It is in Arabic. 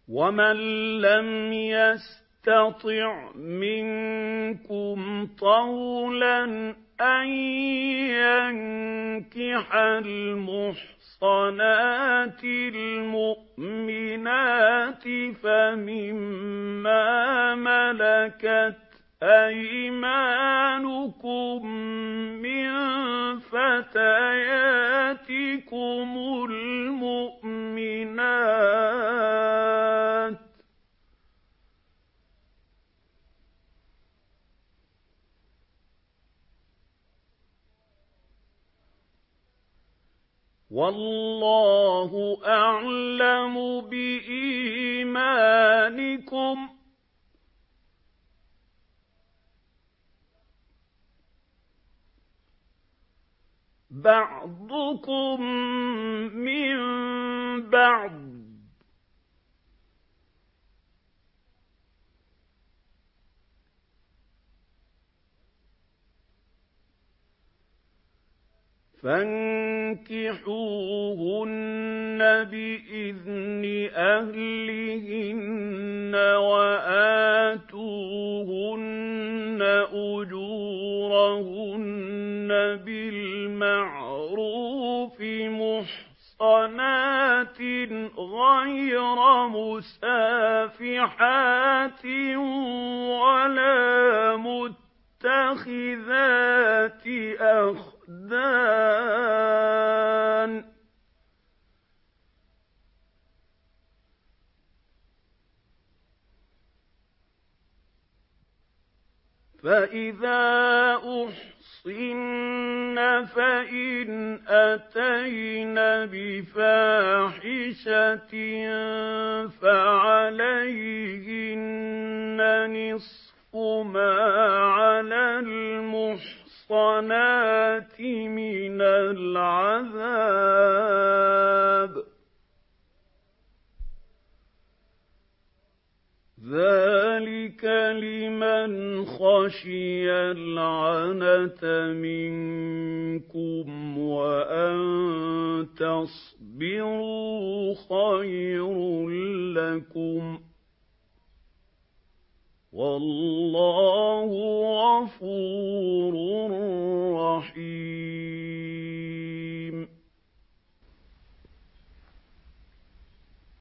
وَمَن لَّمْ يَسْتَطِعْ مِنكُمْ طَوْلًا أَن يَنكِحَ الْمُحْصَنَاتِ الْمُؤْمِنَاتِ فَمِمَّا مَلَكَتْ أَيْمَانُكُم مِّن فَتَيَاتِكُمُ الْمُؤْمِنَاتِ ۚ وَاللَّهُ أَعْلَمُ بِإِيمَانِكُم ۚ بَعْضُكُم مِّن بَعْضٍ ۚ فَانكِحُوهُنَّ بِإِذْنِ أَهْلِهِنَّ وَآتُوهُنَّ أُجُورَهُنَّ بِالْمَعْرُوفِ مُحْصَنَاتٍ غَيْرَ مُسَافِحَاتٍ وَلَا مُتَّخِذَاتِ أَخْدَانٍ ۚ فَإِذَا أُحْصِنَّ فَإِنْ أَتَيْنَ بِفَاحِشَةٍ فَعَلَيْهِنَّ نِصْفُ مَا عَلَى الْمُحْصَنَاتِ مِنَ الْعَذَابِ ۚ ذَٰلِكَ لِمَنْ خَشِيَ الْعَنَتَ مِنكُمْ ۚ وَأَن تَصْبِرُوا خَيْرٌ لَّكُمْ ۗ وَاللَّهُ غَفُورٌ رَّحِيمٌ.